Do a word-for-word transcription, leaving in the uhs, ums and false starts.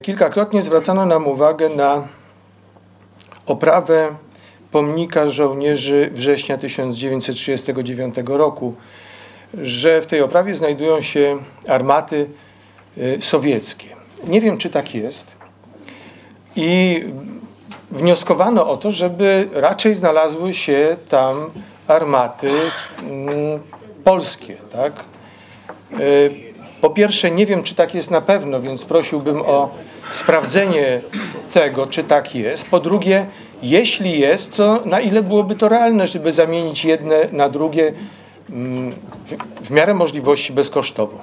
Kilkakrotnie zwracano nam uwagę na oprawę pomnika żołnierzy września tysiąc dziewięćset trzydziestego dziewiątego roku, że w tej oprawie znajdują się armaty sowieckie. Nie wiem, czy tak jest. I wnioskowano o to, żeby raczej znalazły się tam armaty mm, polskie, tak? Po pierwsze, nie wiem, czy tak jest na pewno, więc prosiłbym o sprawdzenie tego, czy tak jest. Po drugie, jeśli jest, to na ile byłoby to realne, żeby zamienić jedne na drugie w, w miarę możliwości bezkosztowo.